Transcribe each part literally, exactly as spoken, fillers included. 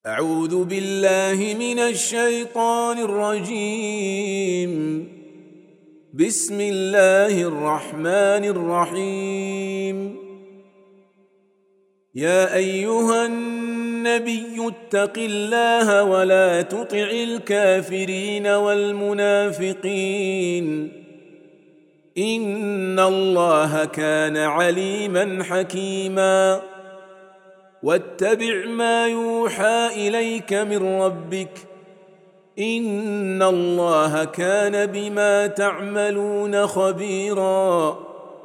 أعوذ بالله من الشيطان الرجيم. بسم الله الرحمن الرحيم. يا أيها النبي اتق الله ولا تطع الكافرين والمنافقين إن الله كان عليما حكيما. واتبع ما يوحى إليك من ربك إن الله كان بما تعملون خبيرا.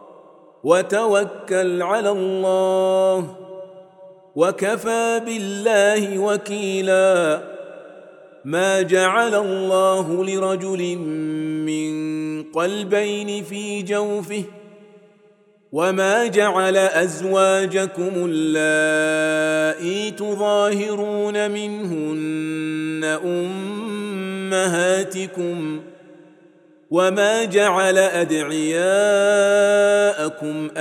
وتوكل على الله وكفى بالله وكيلا. ما جعل الله لرجل من قلبين في جوفه وما جعل أزواجكم اللائي تظاهرون منهن أمهاتكم وما جعل أدعياءكم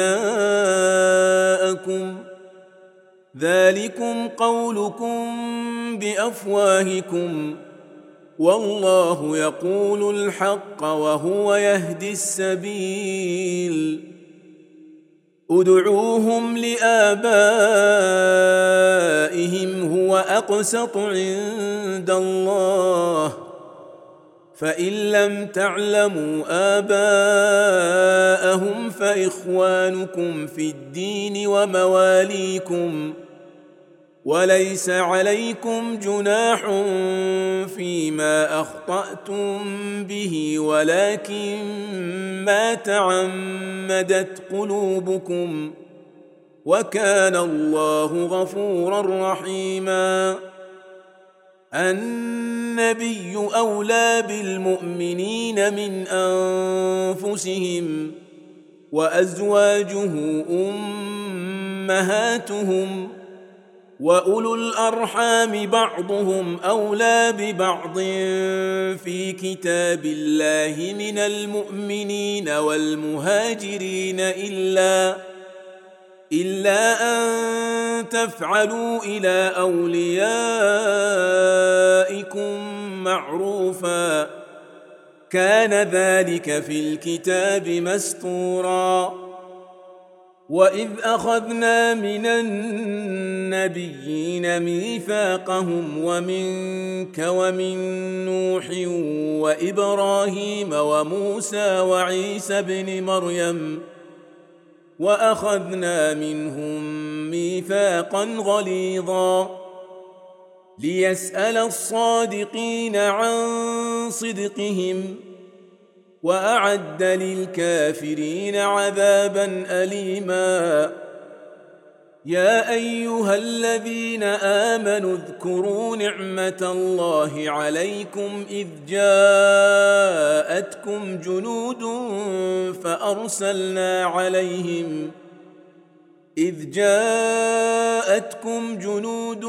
أبناءكم ذلكم قولكم بأفواهكم والله يقول الحق وهو يهدي السبيل. ادعوهم لآبائهم هو أقسط عند الله فإن لم تعلموا آباءهم فإخوانكم في الدين ومواليكم وليس عليكم جناح فيما أخطأتم به ولكن ما تعمدت قلوبكم وكان الله غفورا رحيما. النبي أولى بالمؤمنين من أنفسهم وأزواجه أمهاتهم وأولو الأرحام بعضهم أولى ببعض في كتاب الله من المؤمنين والمهاجرين إلا إلا أن تفعلوا إلى أوليائكم معروفا كان ذلك في الكتاب مسطورا. وإذ أخذنا من النبيين ميثاقهم ومنك ومن نوح وإبراهيم وموسى وعيسى بن مريم وأخذنا منهم ميثاقا غليظا ليسأل الصادقين عن صدقهم وأعد للكافرين عذابا أليما. يا أيها الذين آمنوا اذكروا نعمة الله عليكم إذ جاءتكم جنود فأرسلنا عليهم إذ جاءتكم جنود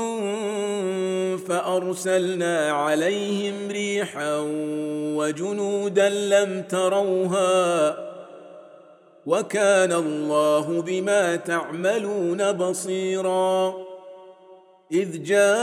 فأرسلنا عليهم ريحا وجنودا لم تروها وكان الله بما تعملون بصيرا. إذ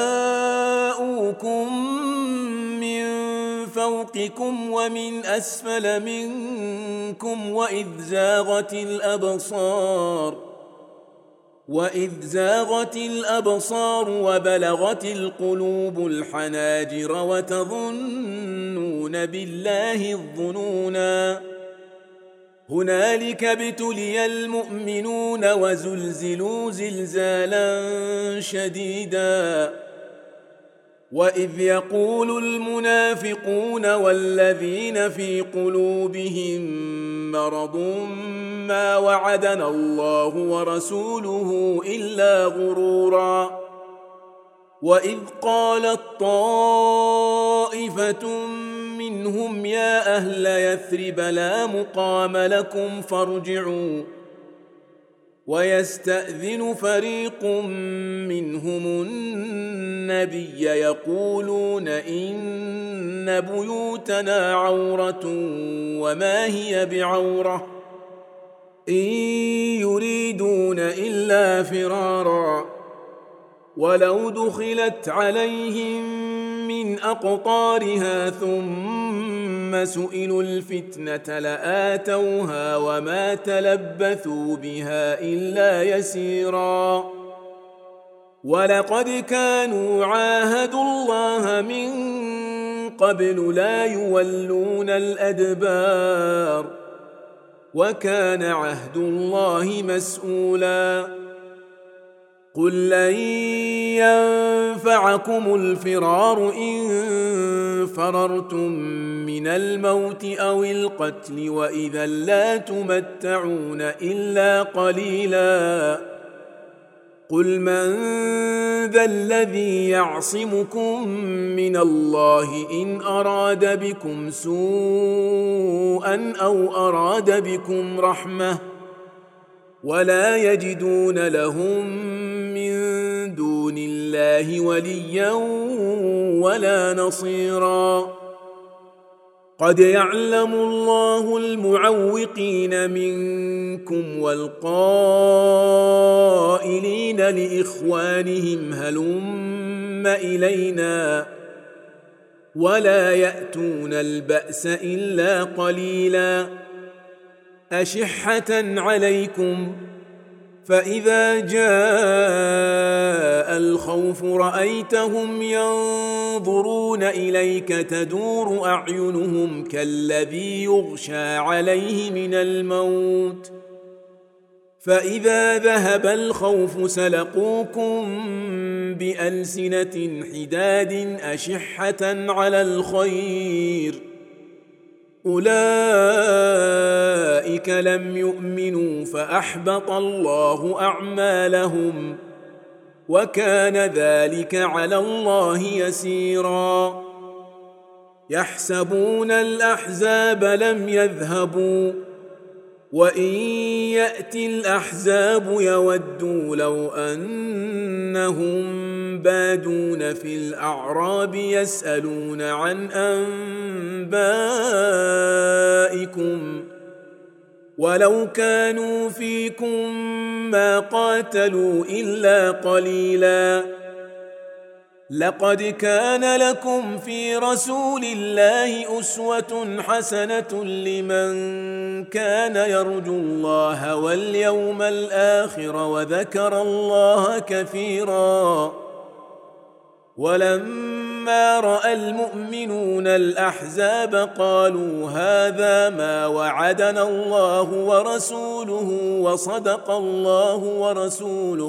جاءوكم من فوقكم ومن أسفل منكم وإذ زاغت الأبصار وإذ زاغت الأبصار وبلغت القلوب الحناجر وتظنون بالله الظنونا. هنالك ابتلي المؤمنون وزلزلوا زلزالا شديدا. وإذ يقول المنافقون والذين في قلوبهم مرض ما وعدنا الله ورسوله إلا غرورا. وإذ قالت طائفة منهم يا أهل يثرب لا مقام لكم فارجعوا ويستأذن فريق منهم النبي يقولون إن بيوتنا عورة وما هي بعورة إن يريدون إلا فرارا ولو دخلت عليهم من أقطارها ثم سئلوا الفتنة لآتوها وما تلبثوا بها إلا يسيرا ولقد كانوا عاهدوا الله من قبل لا يولون الأدبار وكان عهد الله مسؤولا قل لن ينفعكم الفرار إن فررتم من الموت أو القتل وإذا لا تمتعون إلا قليلا قل من ذا الذي يعصمكم من الله إن أراد بكم سوءا أو أراد بكم رحمة ولا يجدون لهم من دون الله وليا ولا نصيرا قد يعلم الله المعوقين منكم والقائلين لإخوانهم هلم إلينا ولا يأتون البأس إلا قليلا أشحة عليكم فإذا جاء الخوف رأيتهم ينظرون إليك تدور أعينهم كالذي يغشى عليه من الموت فإذا ذهب الخوف سلقوكم بألسنة حداد أشحة على الخير أولئك لم يؤمنوا فأحبط الله أعمالهم وكان ذلك على الله يسيرا يحسبون الأحزاب لم يذهبوا وإن يأتي الأحزاب يودوا لو أنهم بادون في الأعراب يسألون عن أنبائكم ولو كانوا فيكم ما قاتلوا إلا قليلا لقد كان لكم في رسول الله أسوة حسنة لمن كان يرجو الله واليوم الآخر وذكر الله كثيرا ولما رأى المؤمنون الأحزاب قالوا هذا ما وعدنا الله ورسوله وصدق الله ورسوله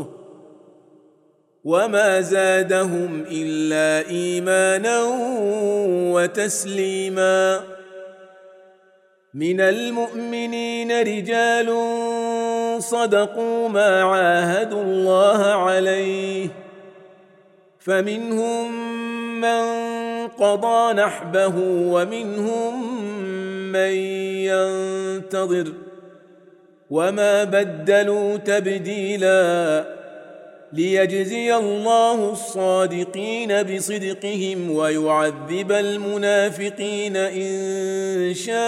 وما زادهم إلا إيمانا وتسليما من المؤمنين رجال صدقوا ما عاهدوا الله عليه فمنهم من قضى نحبه ومنهم من ينتظر وما بدلوا تبديلا ليجزي الله الصادقين بصدقهم ويعذب المنافقين إن شاء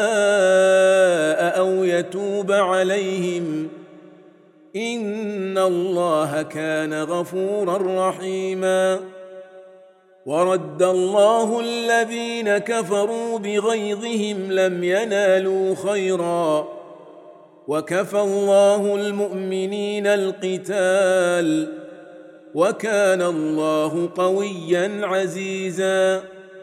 أو يتوب عليهم إن الله كان غفورا رحيما ورد الله الذين كفروا بغيظهم لم ينالوا خيرا وكفى الله المؤمنين القتال وكان الله قويا عزيزا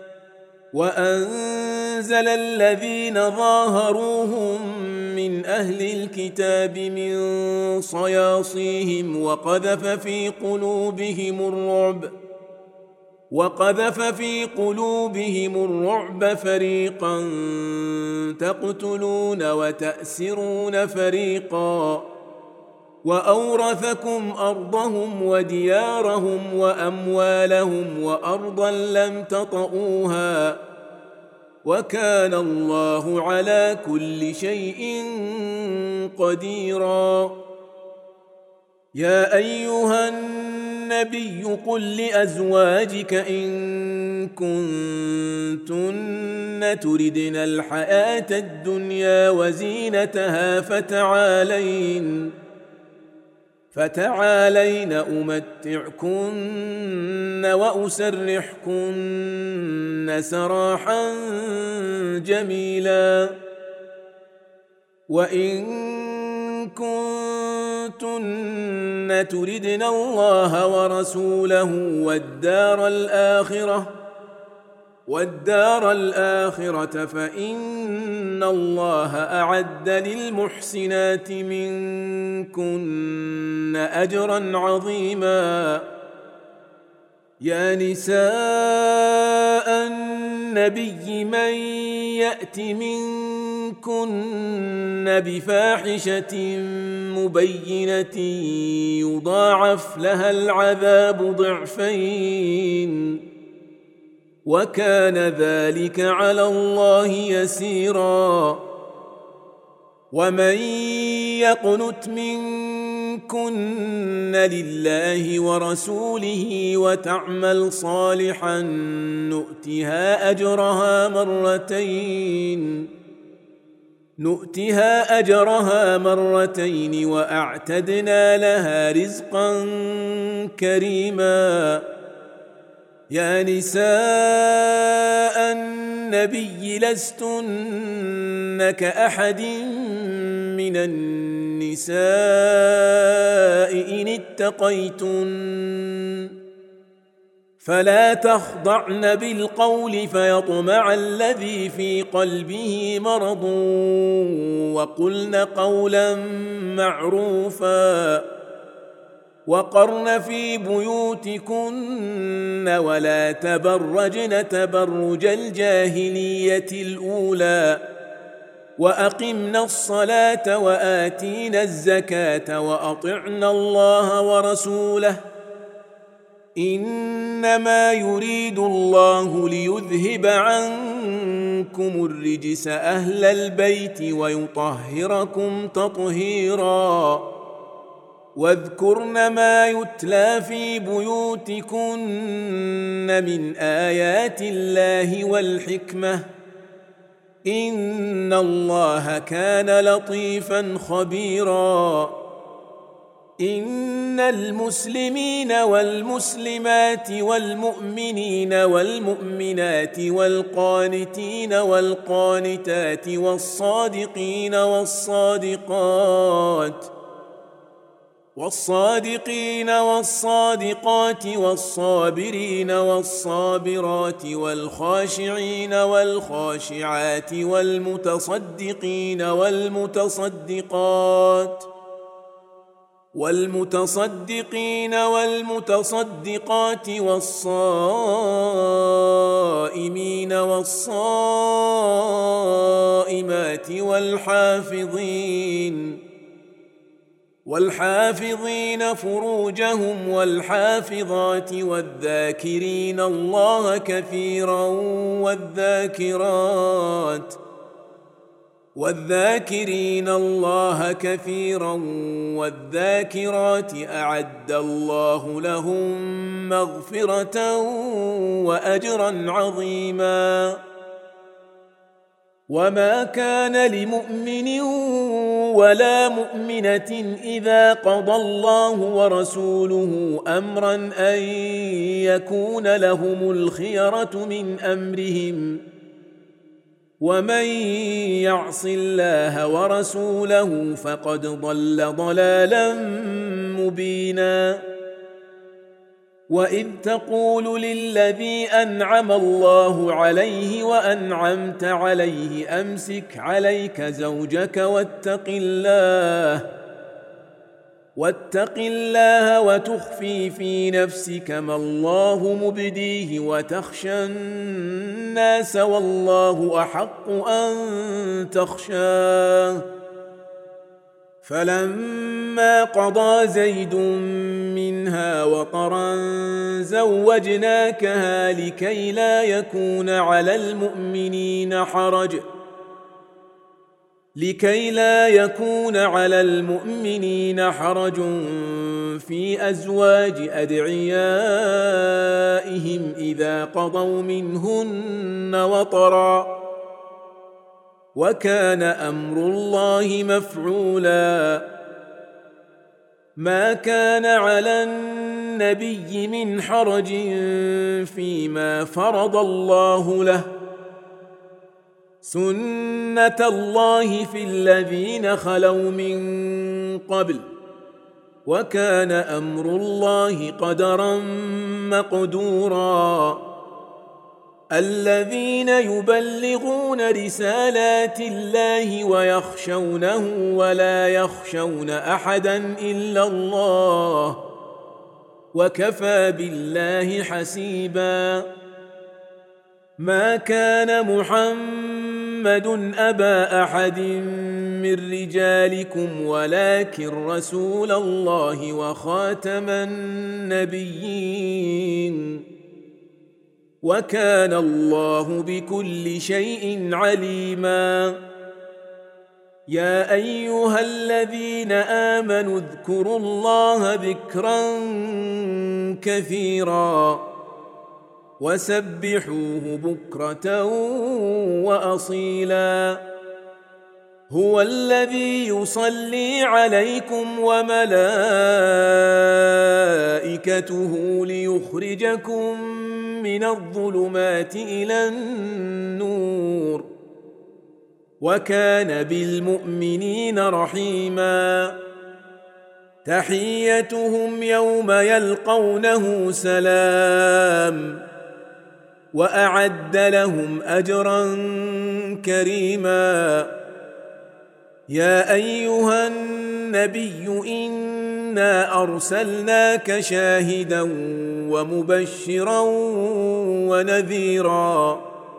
وأنزل الذين ظاهروهم من أهل الكتاب من صياصيهم وقذف في قلوبهم الرعب وقذف في قلوبهم الرعب فريقا تقتلون وتأسرون فريقا وأورثكم أرضهم وديارهم وأموالهم وأرضا لم تطئوها وكان الله على كل شيء قديرا يا أيها النبي قل لأزواجك إن كنتن تردن الحياة الدنيا وزينتها فتعالين فتعالين أمتعكن وأسرحكن سراحا جميلا وإن كنتن تردن الله ورسوله والدار الآخرة والدار الآخرة فإن الله أعد للمحسنات منكن أجرا عظيما يا نساء النبي من يأت منكن بفاحشة مبينة يضاعف لها العذاب ضعفين وكان ذلك على الله يسيرا ومن يقنت منكن لله ورسوله وتعمل صالحا نؤتها أجرها مرتين نؤتها أجرها مرتين وأعتدنا لها رزقا كريما يا نساء النبي لستن كأحد من النساء إن اتقيتن فلا تخضعن بالقول فيطمع الذي في قلبه مرض وقلن قولا معروفا وقرن في بيوتكن ولا تبرجن تبرج الجاهلية الأولى وأقمنا الصلاة وآتينا الزكاة وأطعنا الله ورسوله إنما يريد الله ليذهب عنكم الرجس أهل البيت ويطهركم تطهيرا واذكرن ما يتلى في بيوتكن من آيات الله والحكمة إن الله كان لطيفا خبيرا إن المسلمين والمسلمات والمؤمنين والمؤمنات والقانتين والقانتات والصادقين والصادقات والصادقين والصادقات والصابرين والصابرات والخاشعين والخاشعات والمتصدقين والمتصدقات والمتصدقين والمتصدقات والصائمين والصائمات والحافظين والحافظين فروجهم والحافظات والذاكرين الله كثيرا والذاكرات والذاكرين الله كثيرا والذاكرات أعد الله لهم مغفرة وأجرا عظيما وما كان لمؤمن ولا مؤمنة إذا قضى الله ورسوله أمرا أن يكون لهم الخيرة من أمرهم ومن يعص الله ورسوله فقد ضل ضلالا مبينا وإذ تقول للذي أنعم الله عليه وأنعمت عليه أمسك عليك زوجك واتق الله واتق الله وتخفي في نفسك ما الله مبديه وتخشى الناس والله أحق أن تخشاه فلما قضى زيد منها وطرا زوجناكها لكي لا يكون على المؤمنين حرج لكي لا يكون على المؤمنين حرج في أزواج أدعيائهم إذا قضوا منهن وطرا وكان أمر الله مفعولا ما كان على النبي من حرج فيما فرض الله له سنة الله في الذين خلوا من قبل وكان أمر الله قدرا مقدورا الذين يبلغون رسالات الله ويخشونه ولا يخشون أحدا إلا الله وكفى بالله حسيبا ما كان محمد أبا أحد من رجالكم ولكن رسول الله وخاتم النبيين وكان الله بكل شيء عليما يا أيها الذين آمنوا اذكروا الله ذكرا كثيرا وسبحوه بكرة وأصيلا هو الذي يصلي عليكم وملائكته ليخرجكم من الظلمات إلى النور وكان بالمؤمنين رحيما تحيتهم يوم يلقونه سلام وأعد لهم أجرا كريما يا أيها النبي إنا أرسلناك شاهدا ومبشرا ونذيرا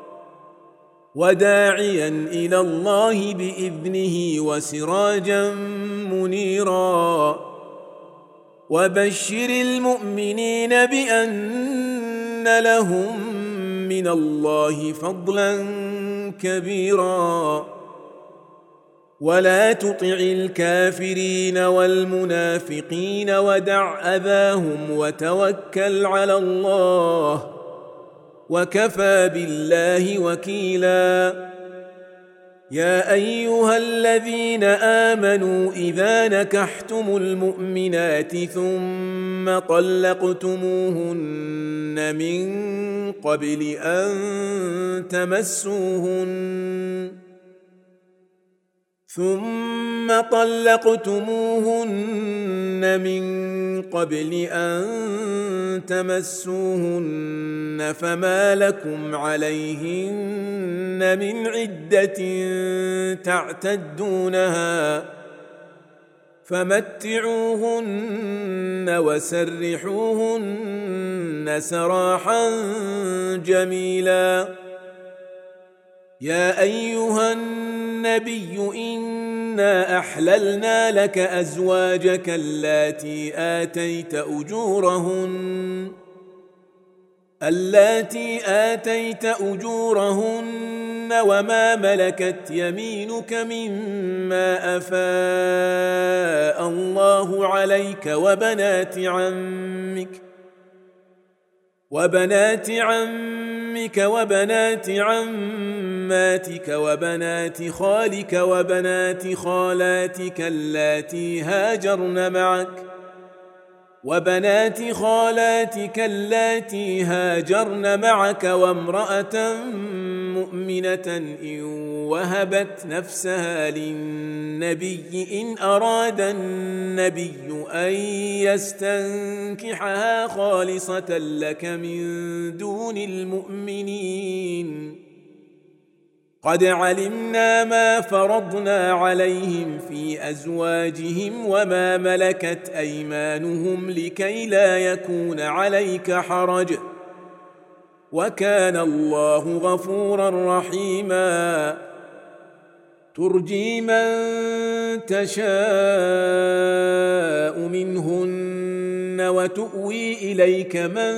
وداعيا إلى الله بإذنه وسراجا منيرا وبشر المؤمنين بأن لهم من الله فضلا كبيرا ولا تطع الكافرين والمنافقين ودع أذاهم وتوكل على الله وكفى بالله وكيلا يا أيها الذين آمنوا إذا نكحتم المؤمنات ثم طلقتموهن من قبل أن تمسوهن ثم طلقتموهن من قبل أن تمسوهن فما لكم عليهن من عدة تعتدونها فمتعوهن وسرحوهن سراحا جميلا يا أيها النبي إنا أحللنا لك أزواجك اللاتي آتيت أجورهن اللاتي آتيت أجورهن وما ملكت يمينك مما أفاء الله عليك وبنات عمك وبنات عمك وبنات عماتك وبنات خالك وبنات خالاتك اللاتي هاجرن معك وبنات خالاتك اللاتي هاجرن معك وامرأة مؤمنة إن وهبت نفسها للنبي إن أراد النبي أن يستنكحها خالصة لك من دون المؤمنين قد علمنا ما فرضنا عليهم في أزواجهم وما ملكت أيمانهم لكي لا يكون عليك حرج وكان الله غفورا رحيما ترجي من تشاء منهن وتؤوي إليك من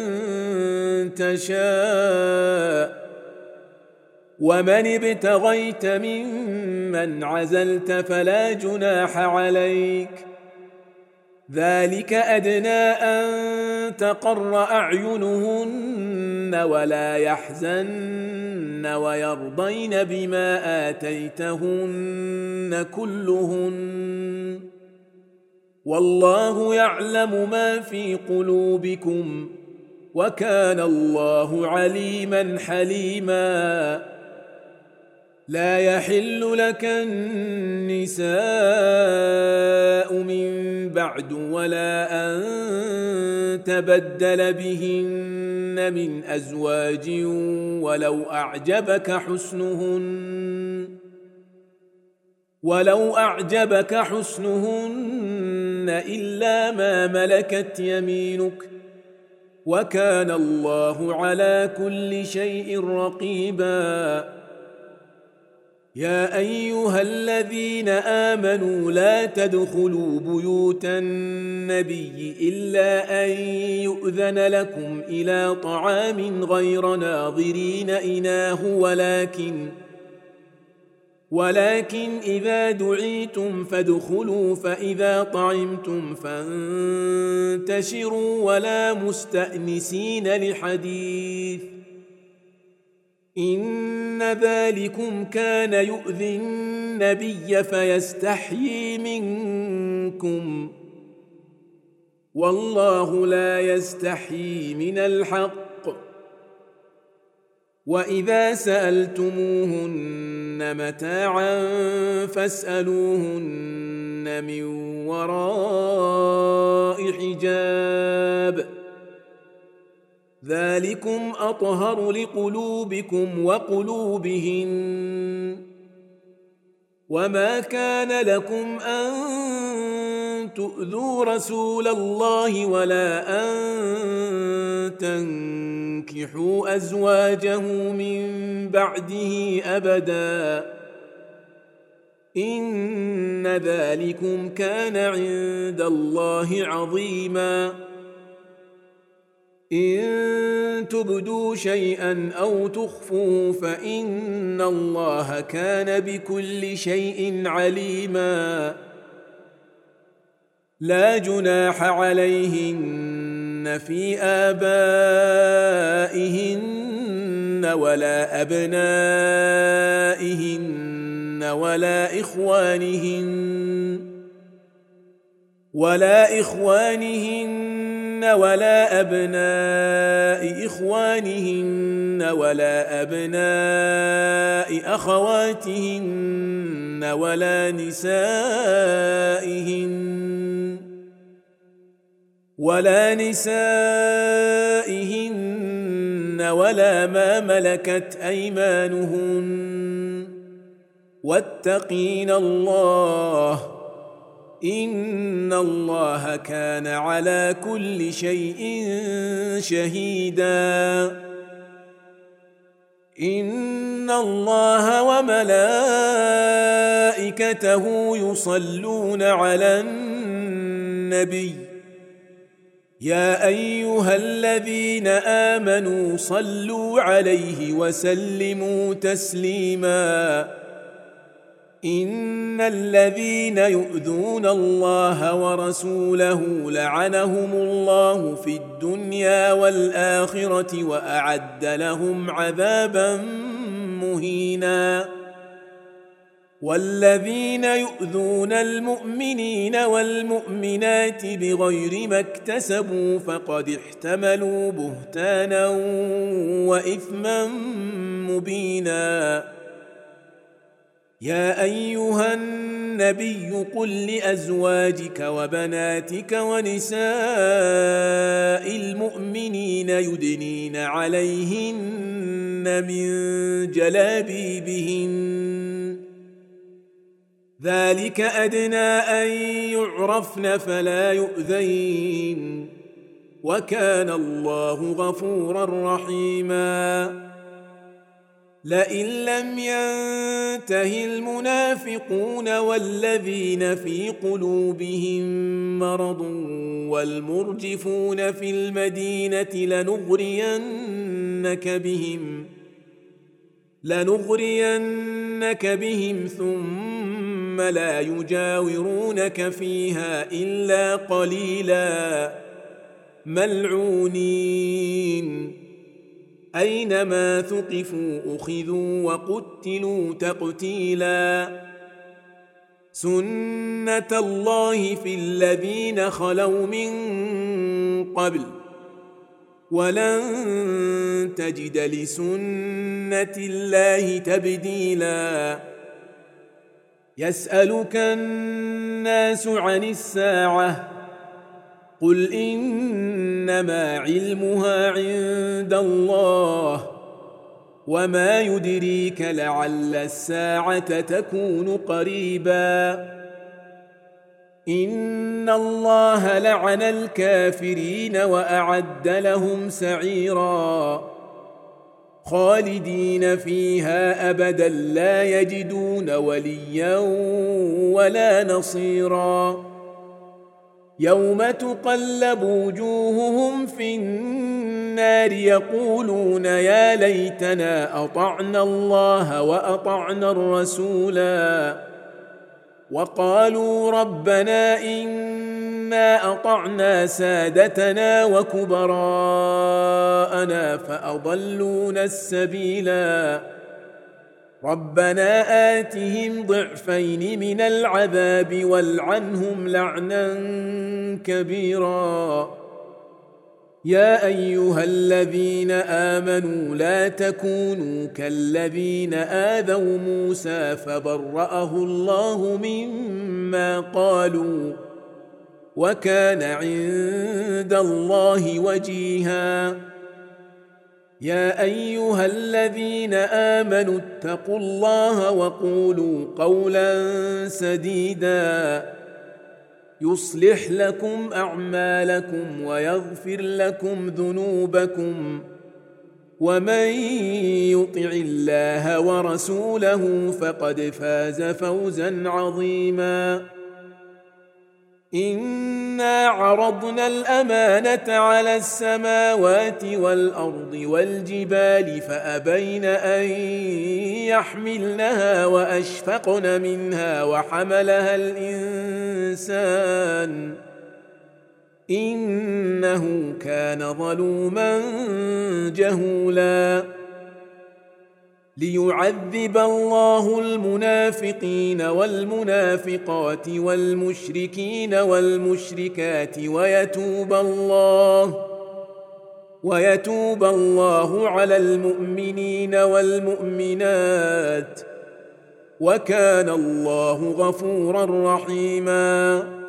تشاء ومن ابتغيت ممن عزلت فلا جناح عليك ذلك أدنى أن تقر أعينهن ولا يحزن ويرضين بما آتيتهن كلهن والله يعلم ما في قلوبكم وكان الله عليما حليما لا يحل لك النساء من بعد ولا أن تبدل بهن من أزواج ولو أعجبك حسنهن ولو أعجبك حسنهن إلا ما ملكت يمينك وكان الله على كل شيء رقيبا يا أيها الذين آمنوا لا تدخلوا بيوت النبي إلا أن يؤذن لكم إلى طعام غير ناظرين إناه ولكن ولكن إذا دعيتم فادخلوا فإذا طعمتم فانتشروا ولا مستأنسين لحديث إن ذلكم كان يؤذي النبي فيستحيي منكم والله لا يستحيي من الحق وإذا سألتموهن متاعا فاسألوهن من وراء حجاب ذلكم أطهر لقلوبكم وقلوبهن وما كان لكم أن تؤذوا رسول الله ولا أن تنكحوا أزواجه من بعده أبدا إن ذلكم كان عند الله عظيما إن تبدوا شيئا أو تخفوه فإن الله كان بكل شيء عليما لا جناح عليهن في آبائهن ولا أبنائهن ولا إخوانهن ولا إخوانهن ولا أبناء إخوانهن ولا أبناء أخواتهن ولا نسائهن ولا نسائهن ولا ما ملكت أيمانهن واتقين الله إن الله كان على كل شيء شهيدا إن الله وملائكته يصلون على النبي يا أيها الذين آمنوا صلوا عليه وسلموا تسليما إن الذين يؤذون الله ورسوله لعنهم الله في الدنيا والآخرة وأعد لهم عذابا مهينا والذين يؤذون المؤمنين والمؤمنات بغير ما اكتسبوا فقد احتملوا بهتانا وإثما مبينا يا أيها النبي قل لأزواجك وبناتك ونساء المؤمنين يدنين عليهن من جلابيبهن ذلك أدنى أن يعرفن فلا يؤذين وكان الله غفورا رحيما لئن لم ينته المنافقون والذين في قلوبهم مرض والمرجفون في المدينة لنغرينك بهم لنغرينك بهم ثم لا يجاورونك فيها إلا قليلا ملعونين أينما ثقفوا أخذوا وقتلوا تقتيلا سنة الله في الذين خلوا من قبل ولن تجد لسنة الله تبديلا يسألك الناس عن الساعة قل إنما علمها عند الله وما يدريك لعل الساعة تكون قريبا إن الله لعن الكافرين وأعد لهم سعيرا خالدين فيها أبدا لا يجدون وليا ولا نصيرا يوم تقلب وجوههم في النار يقولون يا ليتنا أطعنا الله وأطعنا الرسولا وقالوا ربنا إنا أطعنا سادتنا وكبراءنا فأضلونا السبيلا ربنا آتهم ضعفين من العذاب والعنهم لعنا كبيرا يا أيها الذين آمنوا لا تكونوا كالذين آذوا موسى فبرأه الله مما قالوا وكان عند الله وجيها يا أيها الذين آمنوا اتقوا الله وقولوا قولا سديدا يصلح لكم أعمالكم ويغفر لكم ذنوبكم ومن يطع الله ورسوله فقد فاز فوزا عظيما إنا عرضنا الأمانة على السماوات والأرض والجبال فأبين أن يحملنها وأشفقن منها وحملها الإنسان إنه كان ظلوما جهولا ليعذب الله المنافقين والمنافقات والمشركين والمشركات ويتوب الله ويتوب الله على المؤمنين والمؤمنات وكان الله غفورا رحيما